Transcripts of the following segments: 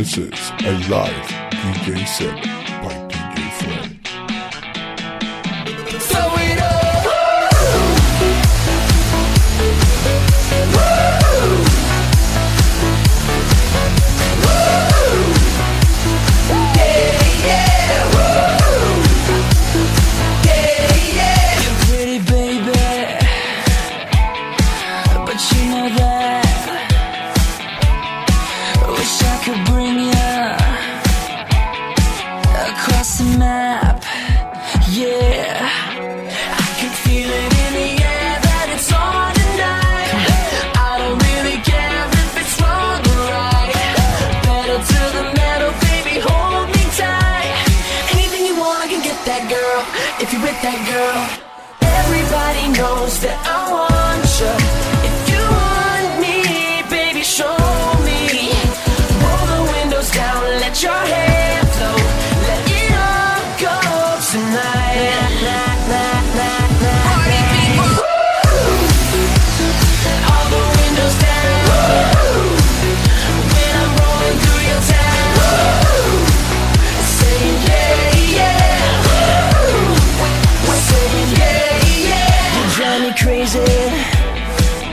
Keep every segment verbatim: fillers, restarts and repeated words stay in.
This is a live D J set by D J Fred. Throw it up. If you're with that girl, everybody knows that I want you. If you want me, baby, show me. Roll the windows down, let your hair flow. Let it all go tonight. Party people. All the windows down. When I'm rolling through your town, saying yeah, yeah. Saying yeah, yeah. You drive me crazy.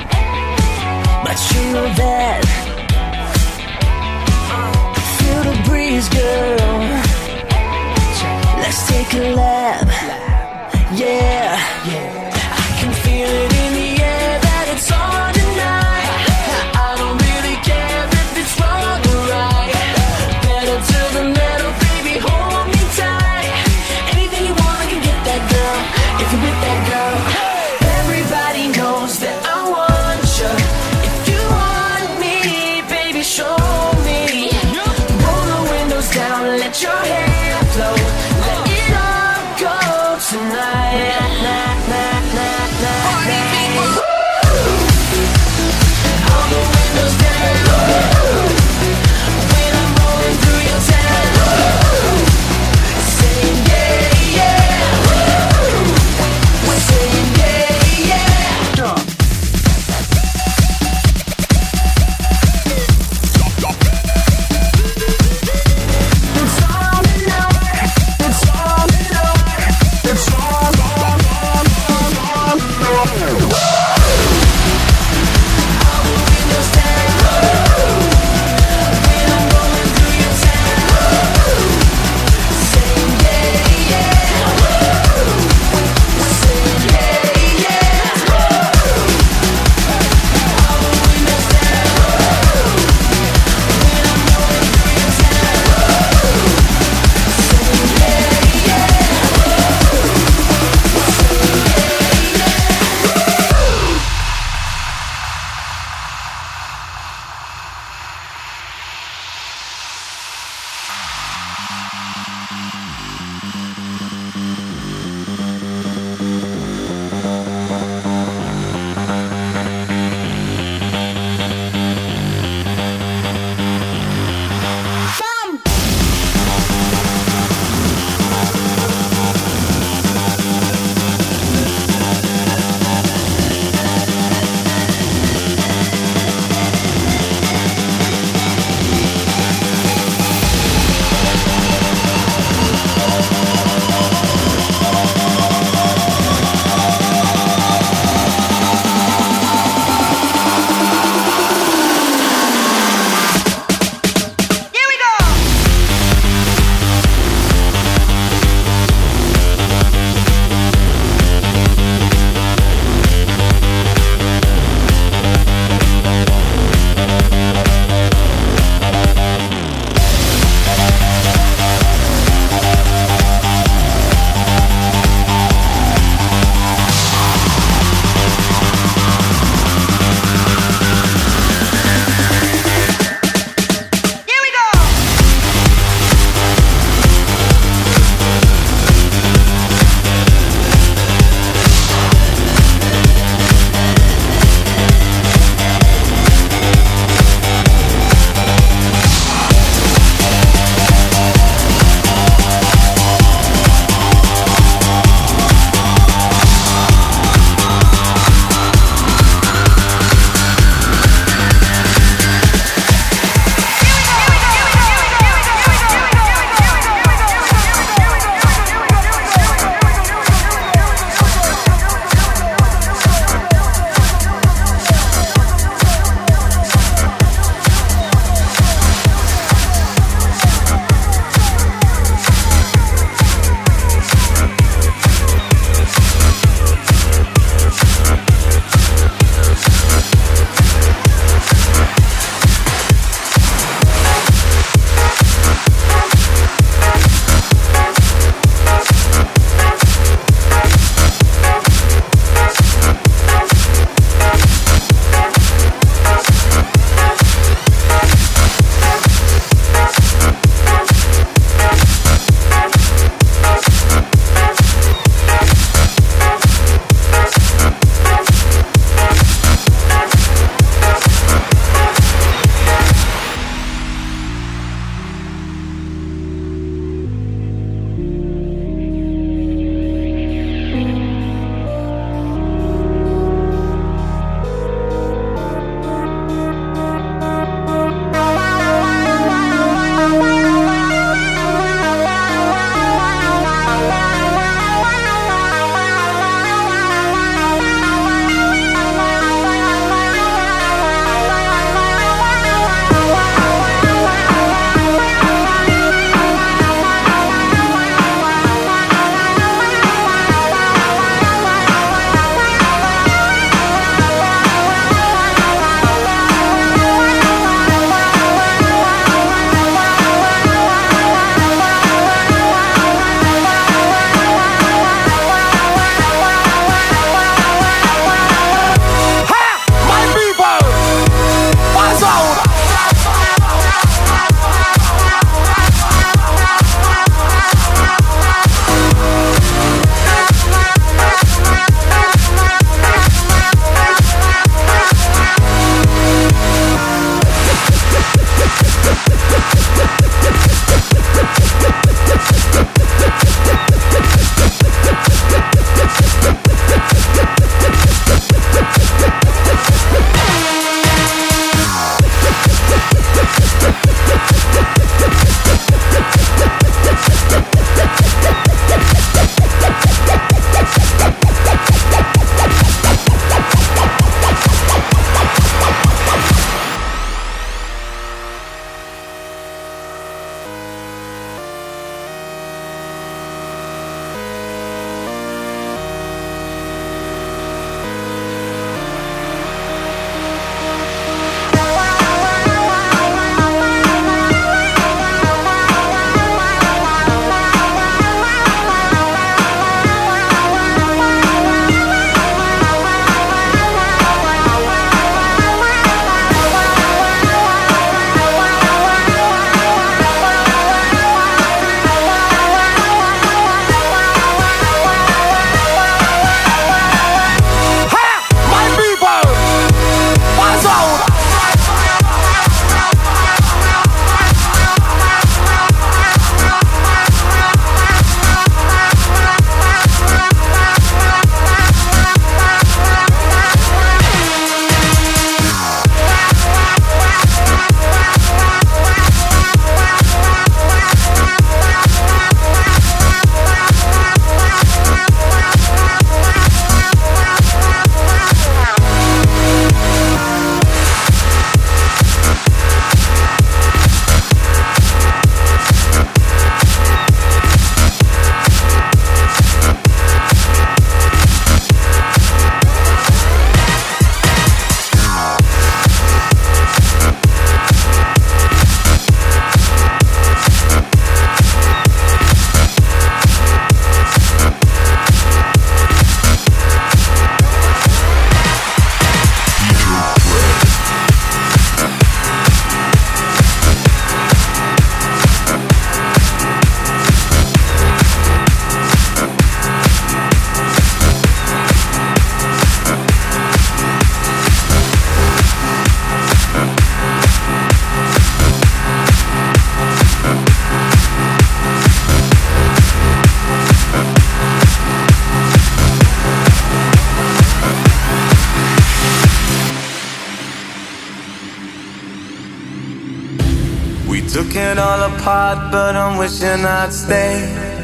We took it all apart, but I'm wishing I'd stay.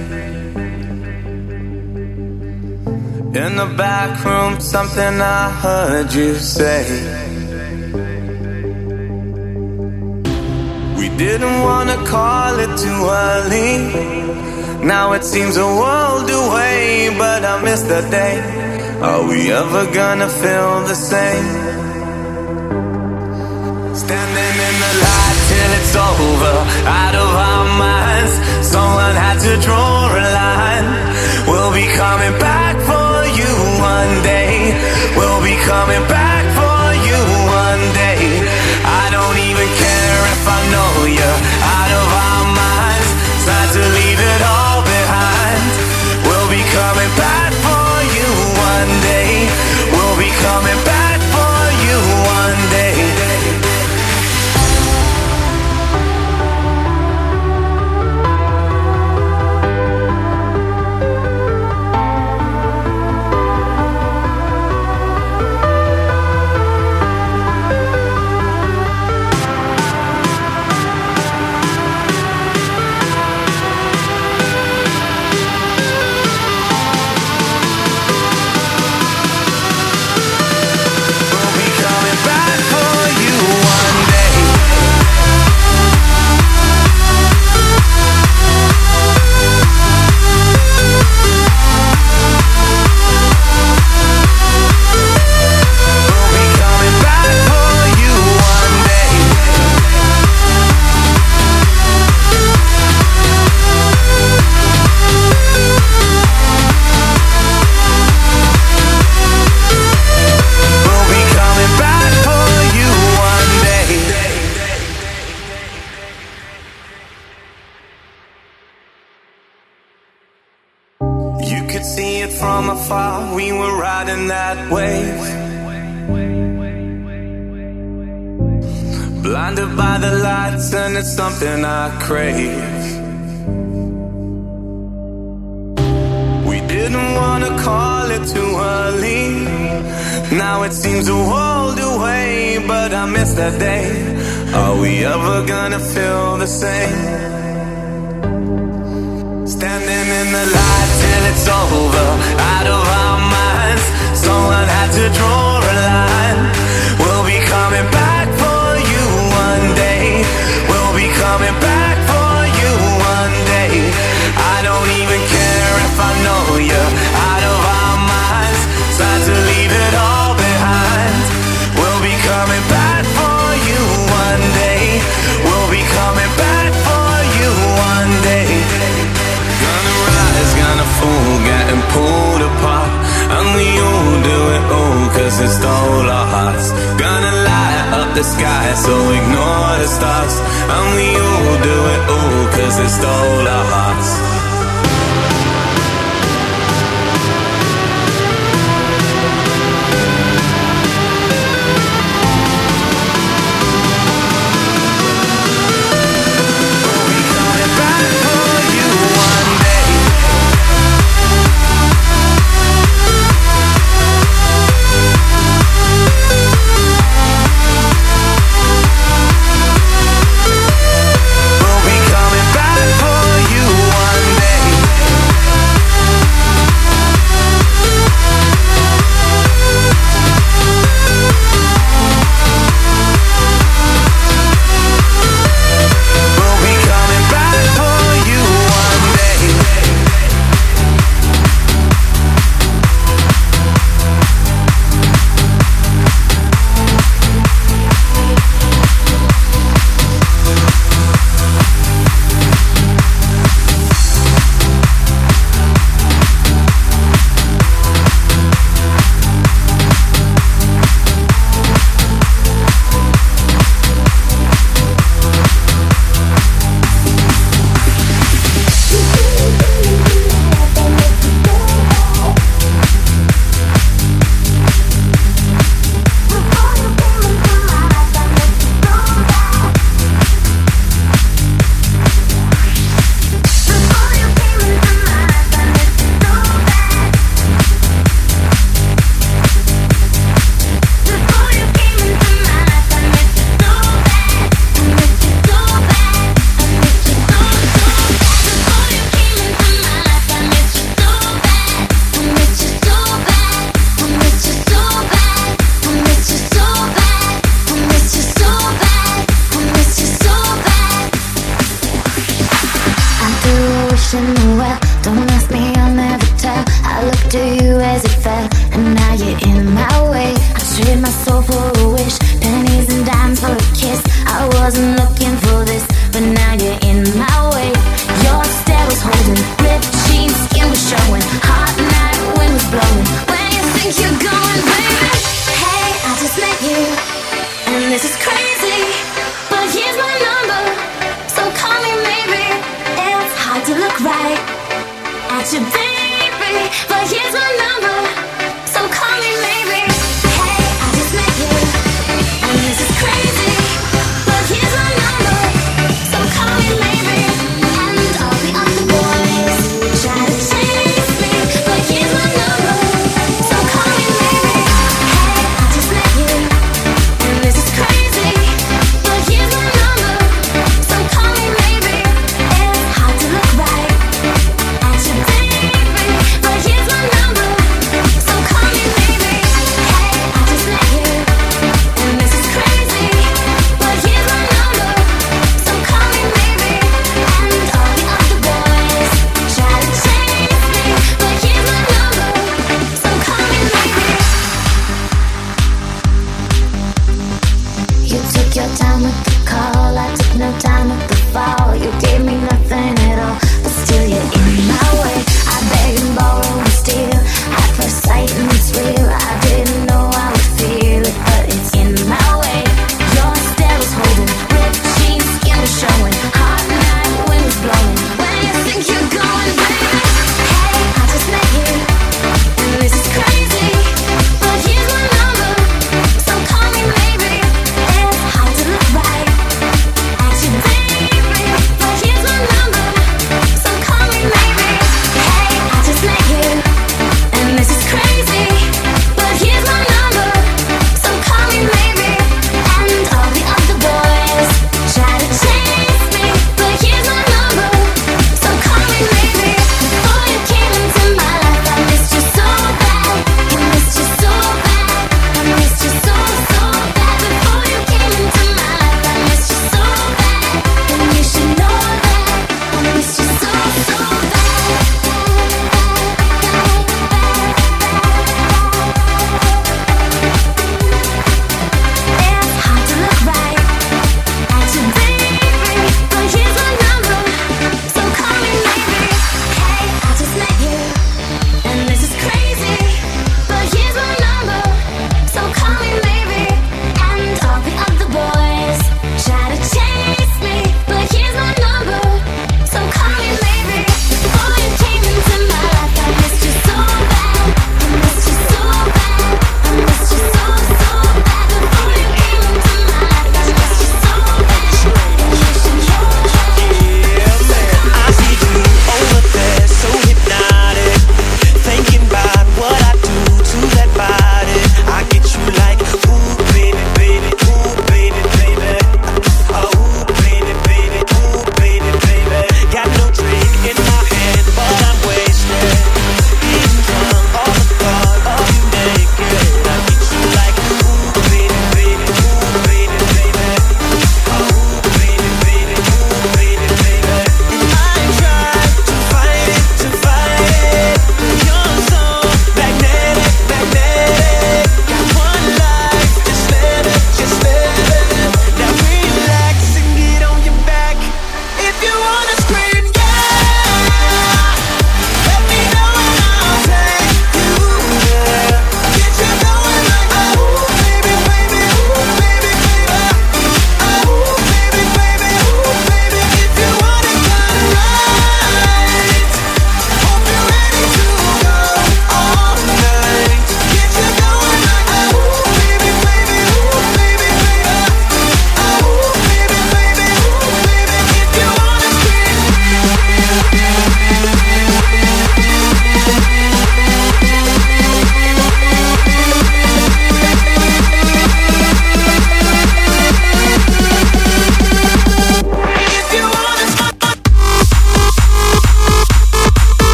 In the back room, something I heard you say. We didn't wanna call it too early. Now it seems a world away, but I miss the day. Are we ever gonna feel the same? Standing in the light till it's over, out of our minds. Someone had to draw a line. We'll be coming back for you one day. We'll be coming back for you one day. I don't even care if I know you're out of our minds. Time to leave it all behind. We'll be coming back for you one day. We'll be coming back for you one day. From afar, we were riding that wave, blinded by the lights, and it's something I crave. We didn't want to call it too early. Now it seems a world away, but I miss that day. Are we ever gonna feel the same? Standing in the light till it's over, out of our minds. Someone had to draw a line. We'll be coming back for you one day. We'll be coming back for you one day. I don't even care if I know you're out of our minds. Time to leave it all behind. We'll be coming back for you one day. We'll be coming back for you one day. Gonna fall, getting pulled apart, and we all do it all cause it stole our hearts. Gonna light up the sky, so ignore the stars, and we all do it all cause it stole our hearts. We'll be coming back for you. wishing me well. Don't ask me, I'll never tell. I looked to you as it fell, and now you're in my way. I trade my soul for a wish, pennies and dimes for a kiss. I wasn't looking for this, but now you're in my way. Your stare was holding, ripped jeans, skin was showing. Hot night, wind was blowing. Where you think you're going, baby? Hey, I just met you, and this is crazy, but here's my number, so call me maybe. It's hard to look right at you, baby, but here's my number, so call me maybe. Hey, I just met you, and this is crazy, but here's my number.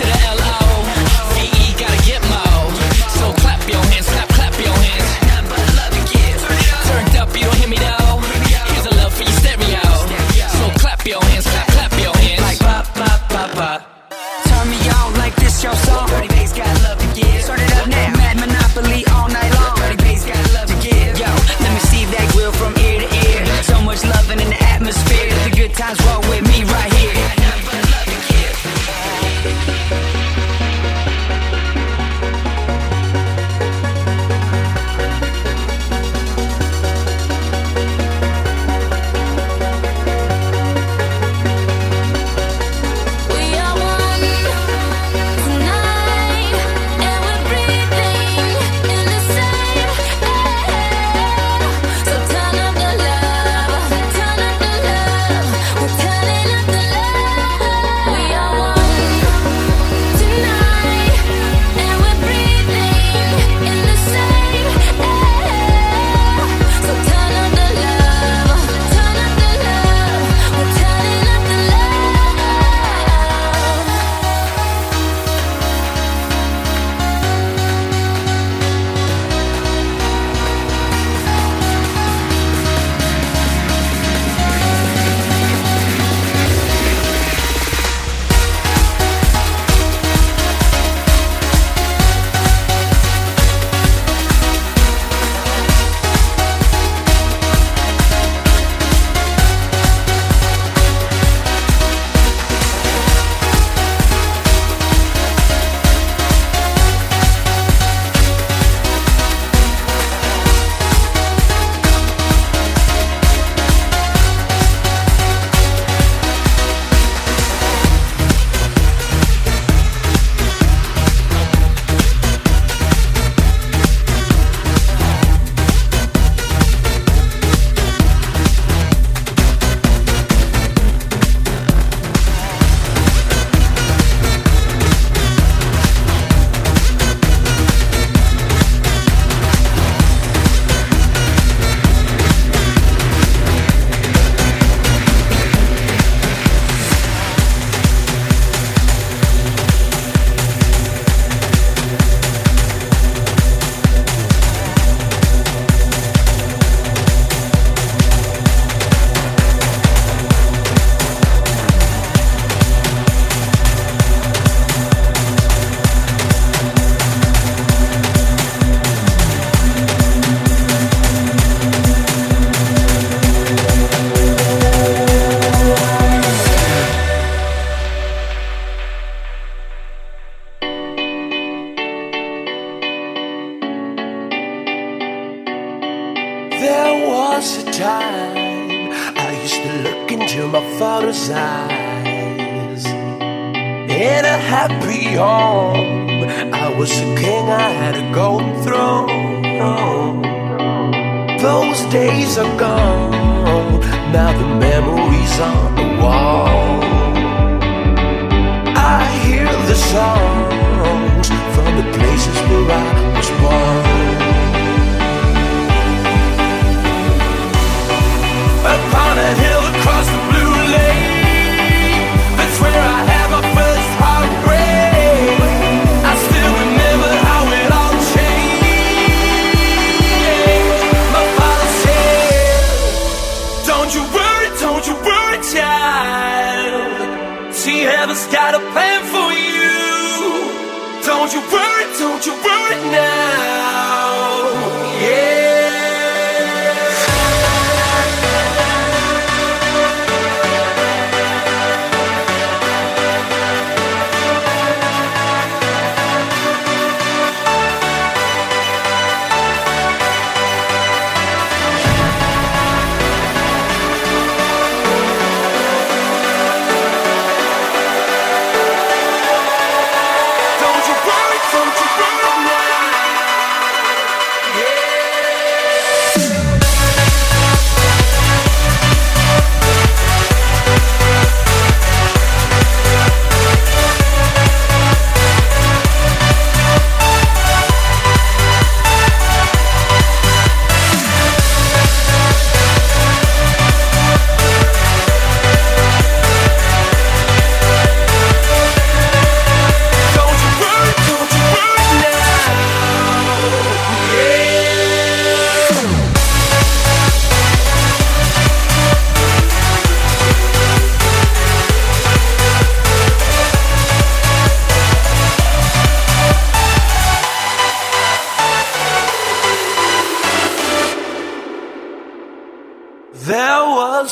the L O V E, gotta get more. So clap your hands, clap, clap your hands. Nothing but love to give. Turned up, you don't hear me though. Here's a love for your stereo. So clap your hands, clap, clap your hands. Like pop, pop, pop, pop. Turn me on like this your song. Dirty bass got love to give. Start it up now. Mad Monopoly all night long. Dirty bass got love to give. Yo, let me see that grill from ear to ear. So much loving in the atmosphere. The good times roll with me right here. Nothing but love to give. We are one tonight, and we're breathing in the same air. So turn up the love, turn up the love, we're turning up the love. We are one tonight, and we're breathing in the same air. So turn up the love, turn up the love, we're turning up the love. There was a time I used to look into my father's eyes. In a happy home, I was a king, I had a golden throne. Those days are gone, now the memories on the wall. I hear the songs from the places where I was born. Upon a hill across the blue lake, that's where I had my first heartbreak. I still remember how it all changed. My father said, don't you worry, don't you worry, child. See, heaven's got a plan for you. Don't you worry, don't you worry now. Yeah. Don't you worry, don't you worry now.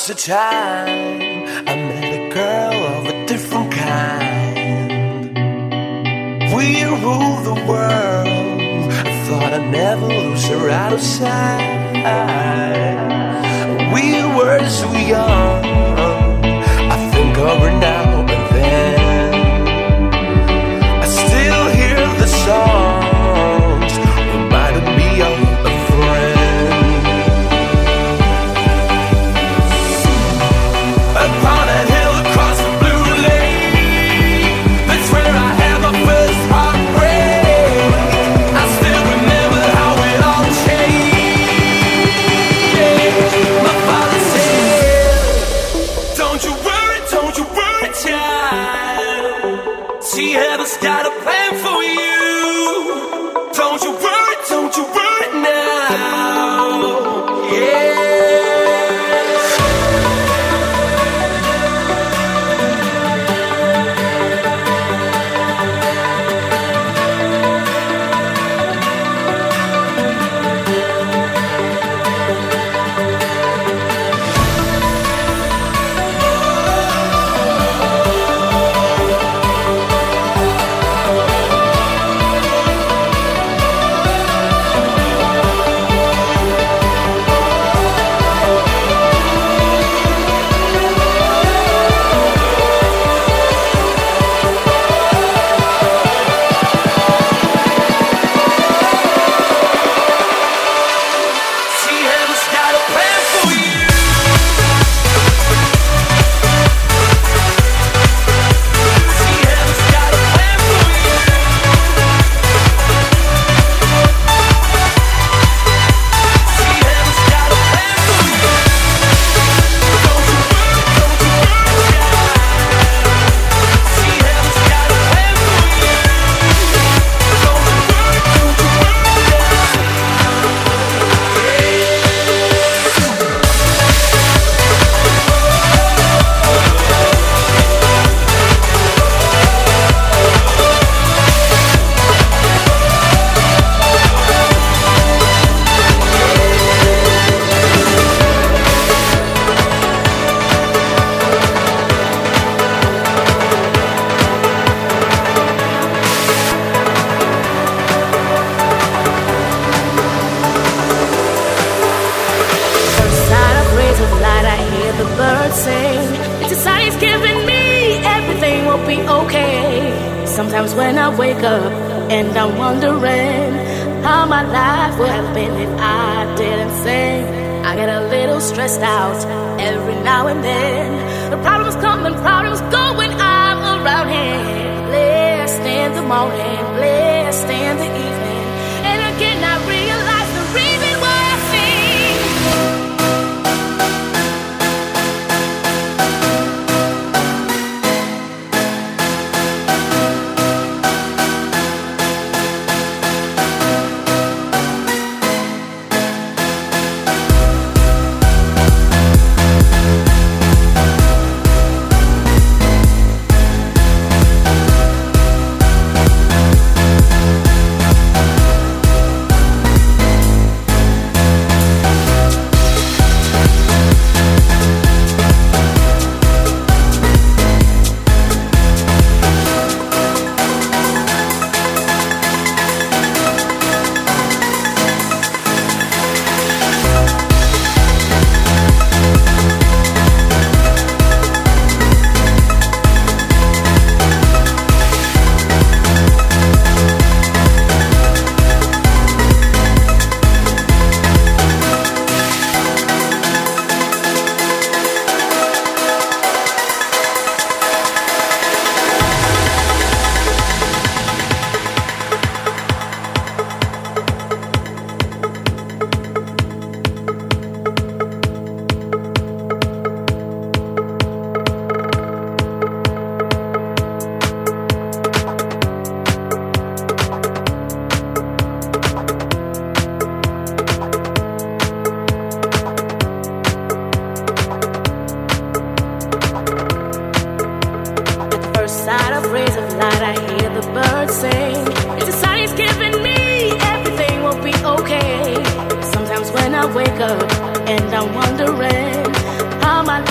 was a time I met a girl of a different kind. We ruled the world. I thought I'd never lose her out of sight. We were so young. I think of her now and then. I still hear the songs reminding me of a friend. Upon a hill across the blue lake, that's where I had my first heartbreak. I still remember how it all changed. My father said, don't you worry, don't you worry, child. See, heaven's got a plan for you. Don't you worry, don't you worry now. Yeah. Sometimes when I wake up and I'm wondering how my life would have been if I didn't sing. I get a little stressed out every now and then. The problems come and problems go when I'm around him. Blessed in the morning, blessed in the evening, and again I realize the reason why I sing. I wake up and I'm wondering how my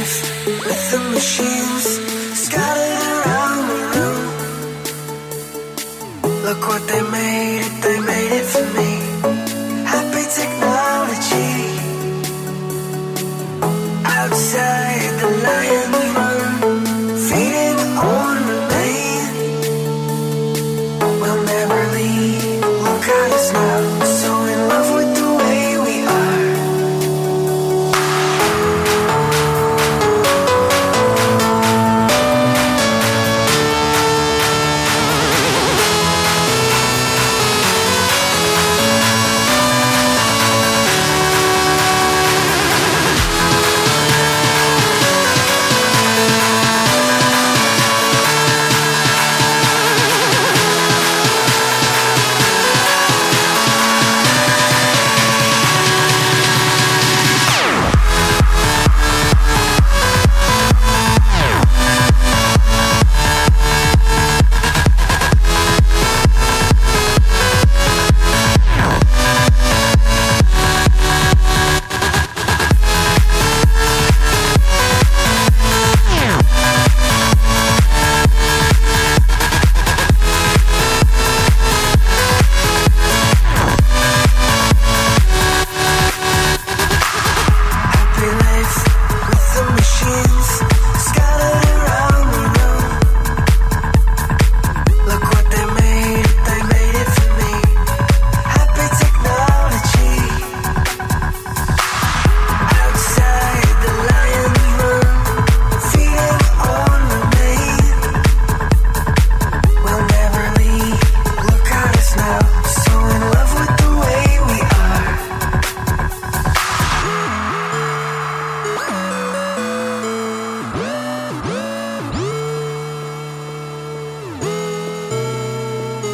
life with the machines scattered around the room. Look what they made it, they made it for me. Happy technology. Outside the lions run, feeding on remain. We'll never leave, look at us now. So in love with the way we are.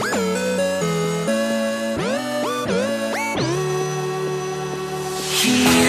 He